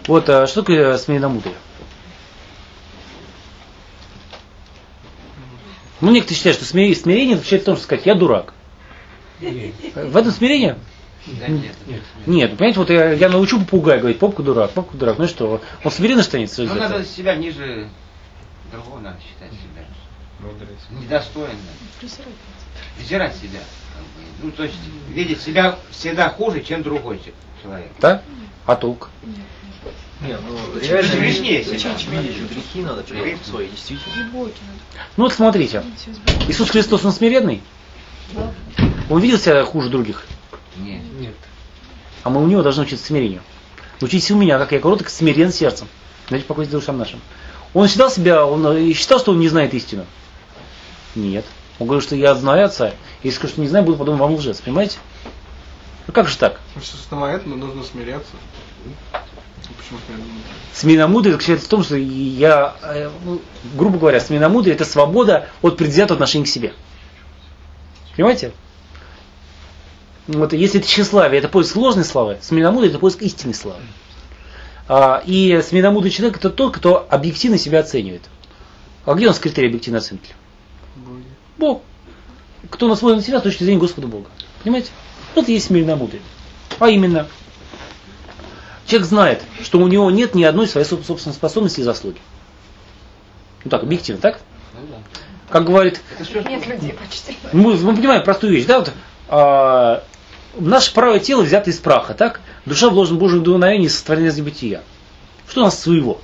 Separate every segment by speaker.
Speaker 1: Вот что такое смиренномудрие? Ну, некоторые считают, что смирение заключается в том, что сказать, я дурак. В этом смирение?
Speaker 2: Да, нет.
Speaker 1: Нет, понимаете, вот я научу попугая говорить, попка дурак. Ну и что, он смиренно станет?
Speaker 2: Ну, надо себя ниже другого, надо считать себя. Недостойно. Презирать себя. Ну, то есть, видеть себя всегда хуже, чем другой человек.
Speaker 1: Да? А толк?
Speaker 3: Нет, ну реально
Speaker 2: грешнее
Speaker 3: видеть
Speaker 2: себя.
Speaker 3: грехи надо при свои, действительно.
Speaker 1: Ну вот смотрите, Иисус Христос, он смиренный? Он видел себя хуже других?
Speaker 2: Нет.
Speaker 1: А мы у него должны учиться смирению. Учитесь у меня, как я кроток, смирен сердцем. Знаете, покой с душам нашим. Он считал себя, он считал, что он не знает истину? Нет. Он говорит, что я знаю Отца. Если скажу, что не знаю, буду потом вам лжец. Понимаете? Ну как же так?
Speaker 4: Что самоэтому нужно смиряться. Почему смиренномудрие?
Speaker 1: Смиренномудрие заключается в том, что я, грубо говоря, смиренномудрие — это свобода от предвзятого отношения к себе. Понимаете? Вот если это тщеславие, это поиск ложной славы, смиренномудрие — это поиск истинной славы. И смиренномудрый человек — это тот, кто объективно себя оценивает. А где у нас критерий объективного оценки? Бог. Кто насмотрен на себя с точки зрения Господа Бога. Понимаете? Вот и есть смиренномудрие. А именно, человек знает, что у него нет ни одной своей собственной способности и заслуги. Ну так, объективно, так?
Speaker 2: Ну, да.
Speaker 1: Как говорит...
Speaker 5: Нет людей почти.
Speaker 1: Мы понимаем простую вещь, да? Вот, наше правое тело взято из праха, так? Душа вложена в Божьем дуновении сотворена из небытия. Что у нас своего?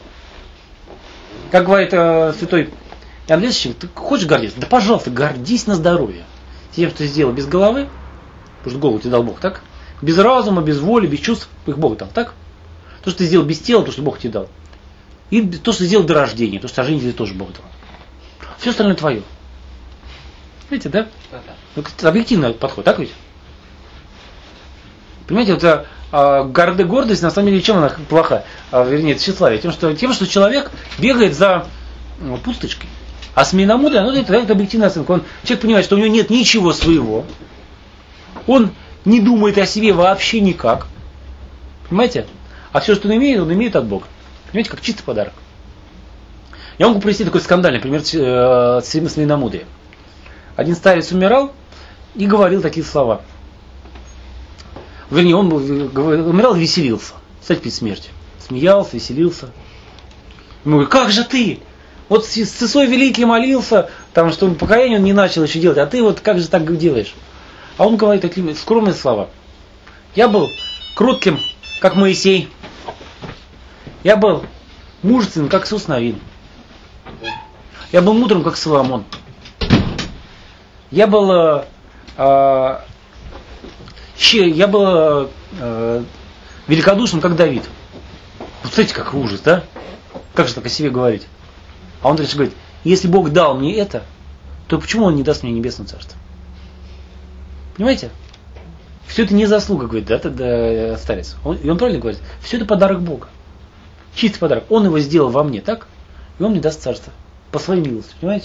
Speaker 1: Как говорит святой Иоанн Леточник, ты хочешь гордиться? Да пожалуйста, гордись на здоровье. Тем, что ты сделал без головы, потому что голову тебе дал Бог, так? Без разума, без воли, без чувств, их Бог дал, так? То, что ты сделал без тела, то, что Бог тебе дал. И то, что ты сделал до рождения, то, что рождение тебе тоже Бог дал. Все остальное твое. Видите, да?
Speaker 2: Да.
Speaker 1: Это объективный подход, так ведь? Понимаете, вот гордость, на самом деле, чем она плоха? Вернее, тщеславие. Тем, что человек бегает за пустышкой. А смиренномудрие, это объективная оценка. Человек понимает, что у него нет ничего своего. Он не думает о себе вообще никак. Понимаете? А все, что он имеет от Бога. Понимаете, как чистый подарок. Я могу привести такой скандальный пример смиренномудрия. Один старец умирал и говорил такие слова. Вернее, он умирал и веселился. Кстати, перед смертью. Смеялся, веселился. Ему говорят, как же ты? Вот с Исой Великий молился, там, что покаяние он не начал еще делать, а ты вот как же так делаешь? А он говорит такие скромные слова. Я был кротким, как Моисей. Я был мужественным, как Иисус Навин. Я был мудрым, как Соломон. Я был великодушным, как Давид. Вот смотрите, как ужас, да? Как же так о себе говорить? А он дальше говорит, если Бог дал мне это, то почему Он не даст мне небесное царство? Понимаете? Все это не заслуга, говорит, да, старец. И он правильно говорит, все это подарок Бога. Чистый подарок. Он его сделал во мне, так? И Он мне даст царство. По своей милости, понимаете?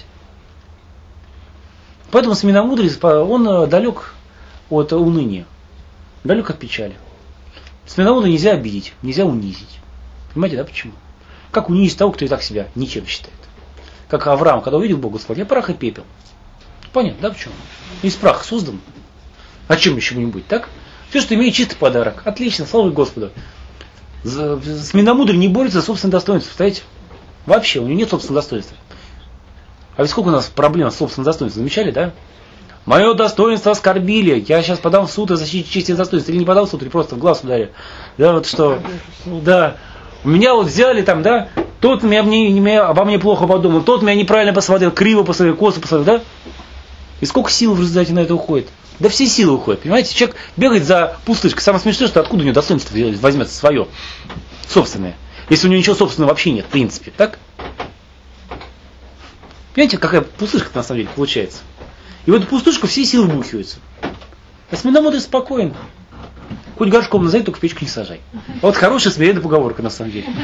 Speaker 1: Поэтому смиренномудрие, он далек от уныния, далек от печали. Смиренномудрие нельзя обидеть, нельзя унизить. Понимаете, да, почему? Как унизить того, кто и так себя ничем считает? Как Авраам, когда увидел Бога, сказал, я прах и пепел. Понятно, да, почему? Из праха создан. А чем еще не быть, так? Все, что имеет чистый подарок. Отлично, слава Господу. Смиренномудрие не борется за собственное достоинство, представляете? Вообще, у него нет собственного достоинства. А ведь сколько у нас проблем с собственным достоинством, замечали, да? Мое достоинство оскорбили, я сейчас подам в суд и защитить честь и достоинство. Или не подам в суд, или просто в глаз ударили. Да, вот что, да. Меня вот взяли там, да, тот обо мне плохо подумал, тот меня неправильно посмотрел, криво посмотрел, косо посмотрел, да? И сколько сил в результате на это уходит? Да все силы уходят, понимаете? Человек бегает за пустышкой. Самое смешное, что откуда у него достоинство возьмется свое, собственное. Если у него ничего собственного вообще нет, в принципе, так? Понимаете, какая пустышка на самом деле получается? И в эту пустышку все силы вбухиваются. А смиренномудрый спокоен. Хоть горшком назови, только в печку не сажай. Вот хорошая смиренная поговорка на самом деле.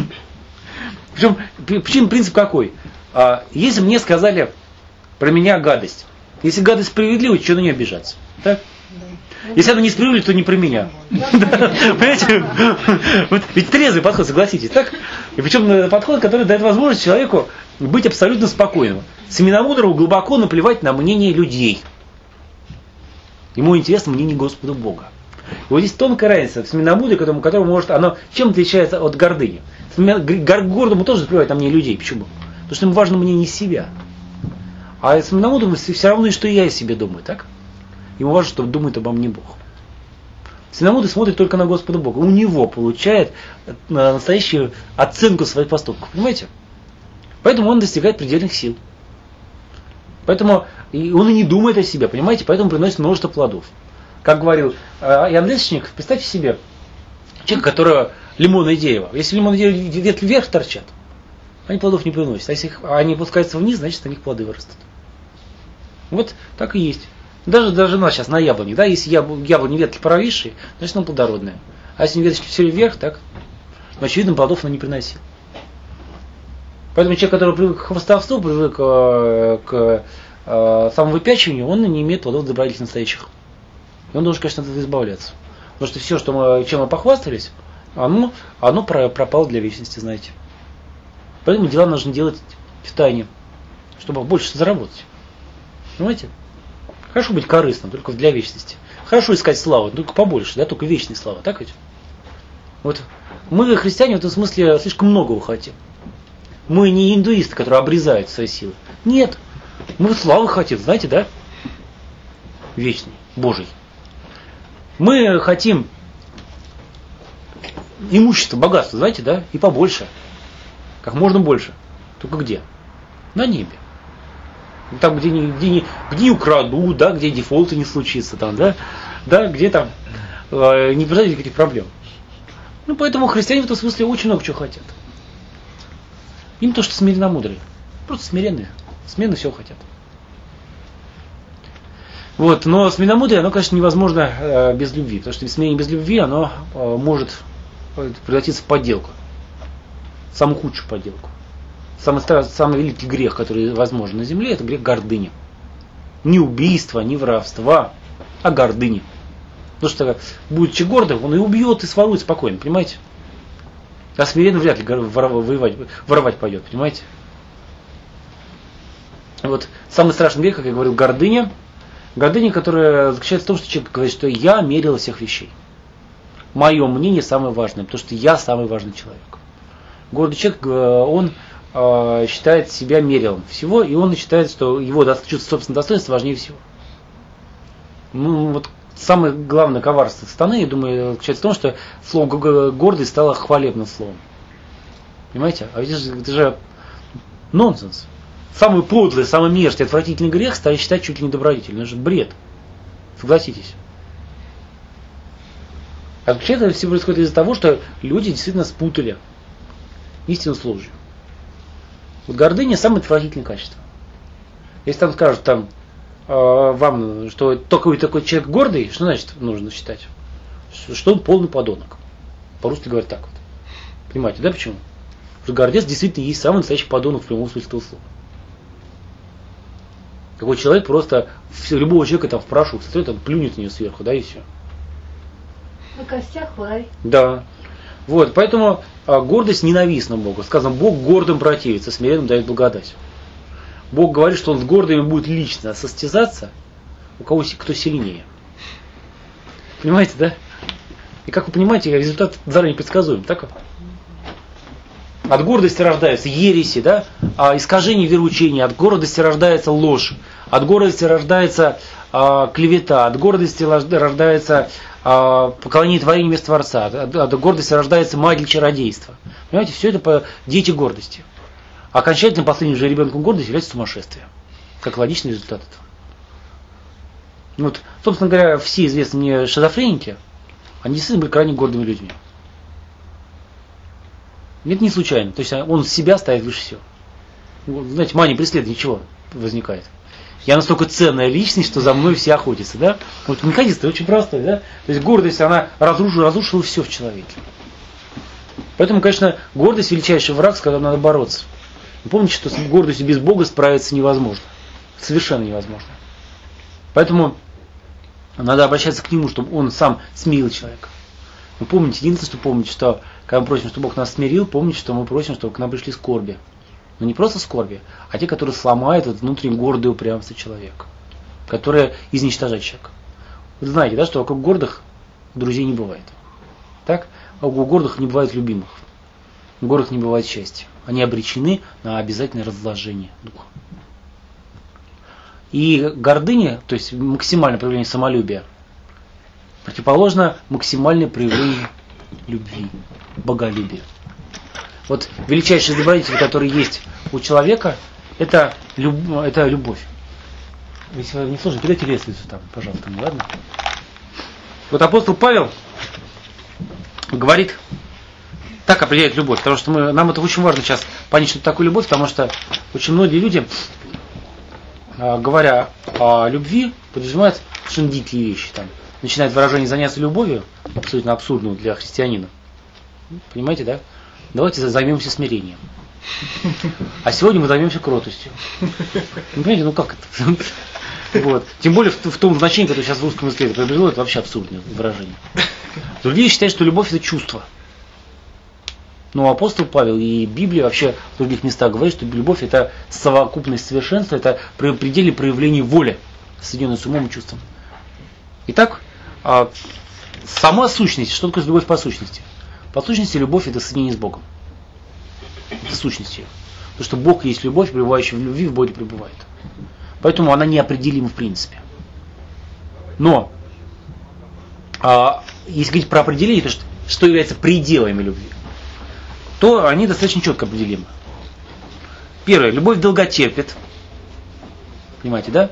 Speaker 1: Причем принцип какой? Если мне сказали про меня гадость, если гадость справедлива, что на нее обижаться? Так? Если оно несправедливо, то не про меня. Понимаете? Ведь трезвый подход, согласитесь, так? И причем подход, который дает возможность человеку быть абсолютно спокойным. Семеномудрому глубоко наплевать на мнение людей. Ему интересно мнение Господа Бога. И вот здесь тонкая разница в семеномудрии, которому может, оно чем отличается от гордыни. Гордому тоже наплевать на мнение людей. Почему? Потому что ему важно мнение себя. А семеномудрому все равно, что и я о себе думаю, так? Ему важно, что думает обо мне Бог. Семеномудрый смотрит только на Господа Бога. У него получает настоящую оценку своих поступков. Понимаете? Поэтому он достигает предельных сил. Поэтому он и не думает о себе, понимаете? Поэтому приносит множество плодов. Как говорил Иоанн Лесочник, представьте себе человека, у которого лимонное дерево. Если лимонное дерево ветки вверх торчат, они плодов не приносят. А если они опускаются вниз, значит, на них плоды вырастут. Вот так и есть. Даже у нас сейчас на яблоне, да, если яблони ветки провисшие, значит, оно плодородное. А если веточки все вверх, так, значит, видно, плодов оно не приносит. Поэтому человек, который привык к хвастовству, привык к самовыпячиванию, он не имеет плодов добродетелей настоящих. И он должен, конечно, от этого избавляться. Потому что все, чем мы похвастались, оно пропало для вечности, знаете. Поэтому дела нужно делать в тайне, чтобы больше заработать. Понимаете? Хорошо быть корыстным, только для вечности. Хорошо искать славу, только побольше, да, только вечной славы, так ведь? Вот мы, христиане, в этом смысле слишком многого хотим. Мы не индуисты, которые обрезают свои силы. Нет, мы славы хотим, знаете, да? Вечный, Божий. Мы хотим имущества, богатства, знаете, да? И побольше. Как можно больше. Только где? На небе. Там, где не украдут, да, где дефолты не случится, там, да, где там не произойдет никаких проблем. Ну, поэтому христиане в этом смысле очень много чего хотят. Им то, что смиренно-мудрые. Просто смиренные. Смиренно всего хотят. Вот, но смиренно-мудрее, оно, конечно, невозможно без любви. Потому что смирение без любви, оно может превратиться в подделку. Самую худшую подделку. Самый великий грех, который возможен на земле, это грех гордыни. Не убийства, не воровства, а гордыни. Потому что, будучи гордым, он и убьет, и сворует спокойно, понимаете? А смиренно вряд ли воровать пойдет, понимаете? Вот самый страшный грех, как я говорил, гордыня. Гордыня, которая заключается в том, что человек говорит, что я мерил всех вещей. Мое мнение самое важное, потому что я самый важный человек. Гордый человек, он считает себя мерилом всего, и он считает, что его чувство собственного достоинства важнее всего. Ну, вот самое главное коварство сатаны, я думаю, заключается в том, что слово гордый стало хвалебным словом. Понимаете? А ведь это же нонсенс. Самый подлый, самый мерзкий, отвратительный грех стали считать чуть ли не добродетелью. Это же бред. Согласитесь. А вообще это все происходит из-за того, что люди действительно спутали истину с ложью. Вот гордыня самое отвратительное качество. Если там скажут вам, что такой человек гордый, что значит нужно считать? Что он полный подонок. По-русски говорят так вот. Понимаете, да, почему? Потому что гордец действительно есть самый настоящий подонок в прямом смысле этого слова. Такой человек просто любого человека там в порошок смотрит, там плюнет на нее сверху, да, и все.
Speaker 5: На костях лай.
Speaker 1: Да. Вот, поэтому гордость ненавистна Богу. Сказано, Бог гордым противится, смиренным дает благодать. Бог говорит, что Он с гордыми будет лично состязаться, у кого кто сильнее. Понимаете, да? И как вы понимаете, результат заранее предсказуем, так? От гордости рождаются ереси, да? Искажение вероучения, от гордости рождается ложь, от гордости рождается клевета, от гордости рождается поклонение творению вместо Творца, от гордости рождается магия чародейства. Понимаете, все это дети гордости. Окончательным последним же ребенком гордости является сумасшествие. Как логичный результат этого. Вот, собственно говоря, все известные мне шизофреники, они действительно были крайне гордыми людьми. Это не случайно. То есть он себя ставит выше всего. Знаете, мания преследования чего возникает? Я настолько ценная личность, что за мной все охотятся, да? Вот механизм очень простой, да? То есть гордость, она разрушила все в человеке. Поэтому, конечно, гордость величайший враг, с которым надо бороться. Вы помните, что с гордостью без Бога справиться невозможно. Совершенно невозможно. Поэтому Надо обращаться к Нему, чтобы Он сам смирил человека. Вы помните, единственное, что помните, что когда мы просим, чтобы Бог нас смирил, помните, что мы просим, чтобы к нам пришли скорби. Но не просто скорби, а те, которые сломают это внутреннее гордое упрямство человека, которые изничтожают человека. Вы знаете, да, что вокруг гордых друзей не бывает. Так? А у гордых не бывает любимых. У гордых не бывает счастья. Они обречены на обязательное разложение духа. И гордыня, то есть максимальное проявление самолюбия, противоположно максимальное проявление любви, боголюбия. Вот величайший добродетель, который есть у человека, это любовь. Если вы не сложно, кидайте лестницу там, пожалуйста, ладно? Вот апостол Павел говорит, так определяет любовь, потому что нам это очень важно сейчас понять, что такое любовь, потому что очень многие люди, говоря о любви, подразумевают совершенно дикие вещи. Там, начинает выражение заняться любовью, абсолютно абсурдную для христианина. Понимаете, да? Давайте займемся смирением. А сегодня мы займемся кротостью. Ну, понимаете, ну как это? Вот. Тем более в том значении, которое сейчас в русском языке приобрело, это вообще абсурдное выражение. Другие считают, что любовь это чувство. Но апостол Павел и Библия вообще в других местах говорят, что любовь это совокупность совершенства, это при пределе проявления воли, соединенной с умом и чувством. Итак, сама сущность, что такое любовь по сущности? По сущности, любовь это соединение с Богом. Это сущность ее. Потому что Бог есть любовь, пребывающая в любви, в Боге пребывает. Поэтому она неопределима в принципе. Но, если говорить про определение, то что является пределами любви, то они достаточно четко определимы. Первое. Любовь долготерпит. Понимаете, да?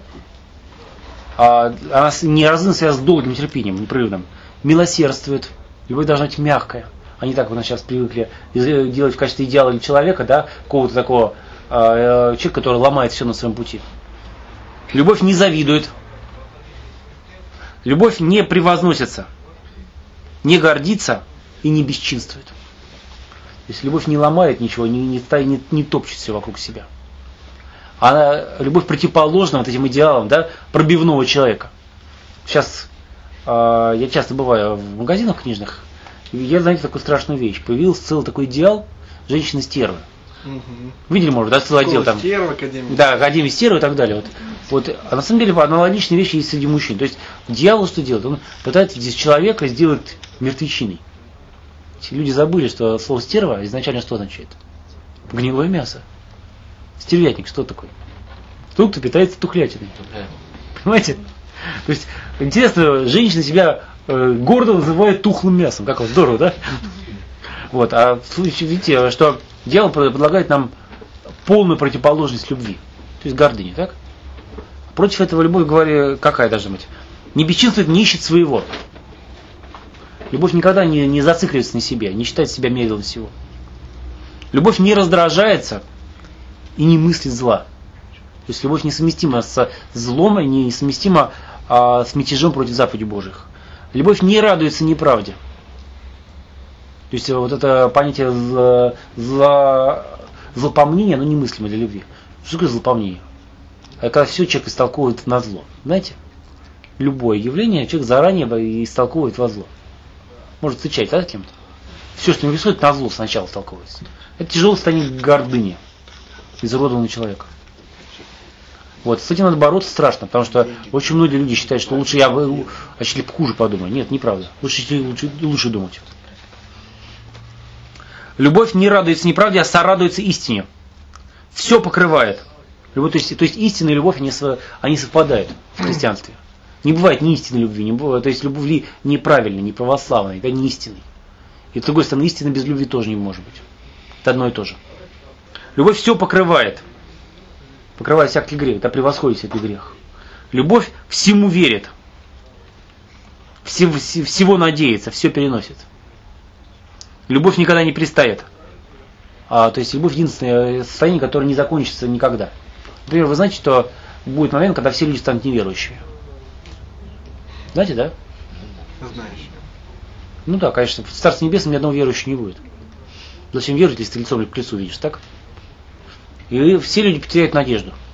Speaker 1: Она неразрывно связана с долгим терпением, непрерывным. Милосердствует. Любовь должна быть мягкая. А не так, как у нас сейчас привыкли делать в качестве идеала для человека, да, какого-то такого человека, который ломает все на своем пути. Любовь не завидует. Любовь не превозносится. Не гордится и не бесчинствует. То есть любовь не ломает ничего, не топчет все вокруг себя. Любовь противоположна вот этим идеалам, да, пробивного человека. Сейчас я часто бываю в магазинах книжных, и я заметил такую страшную вещь. Появился целый такой идеал женщины-стервы. Угу. Видели, может, да, целый отдел там. Стервы, Академия. Да, Академия стервы и так далее. Вот. А на самом деле аналогичные вещи есть среди мужчин. То есть дьявол что делает? Он пытается здесь человека сделать мертвечиной. Люди забыли, что слово стерва изначально что означает? Гнилое мясо. Стервятник, что такое? Тот, кто питается тухлятиной. Понимаете? То есть, интересно, женщина себя гордо называет тухлым мясом. Как вот здорово, да? Вот. А видите, что дьявол предлагает нам полную противоположность любви. То есть гордыни, так? Против этого любовь, говорю, какая должна быть? Не бесчинствует, не ищет своего. Любовь никогда не зацикливается на себе, не считает себя мерилом всего. Любовь не раздражается и не мыслит зла. То есть любовь несовместима с злом и несовместима с мятежом против заповедей Божьих. Любовь не радуется неправде. То есть вот это понятие злопомнения, оно немыслимо для любви. Что такое злопомнение? Это когда все человек истолковывает на зло. Знаете? Любое явление человек заранее истолковывает во зло. Может встречать, да, кем-то? Все, что не происходит, на зло сначала столкивается. Это тяжелое состояние гордыни изуродованного человека. Вот, с этим надо бороться страшно, потому что очень многие люди считают, что лучше я хуже подумаю. Нет, неправда. Лучше думать. Любовь не радуется неправде, а сорадуется истине. Все покрывает. Любовь, то есть истина и любовь, они совпадают в христианстве. Не бывает ни истинной любви, не бывает, то есть любви неправильной, не православной, да, не истинной. И с другой стороны, истины без любви тоже не может быть. Это одно и то же. Любовь все покрывает. Покрывает всякий грех, это превосходит всякий грех. Любовь всему верит. Всего надеется, все переносит. Любовь никогда не пристает. То есть любовь единственное состояние, которое не закончится никогда. Например, вы знаете, что будет момент, когда все люди станут неверующими. Знаете, да?
Speaker 4: Знаешь.
Speaker 1: Ну да, конечно. В Царстве Небесном ни одного верующего не будет. Зачем верить, если ты лицом к лицу видишь, так? И все люди потеряют надежду.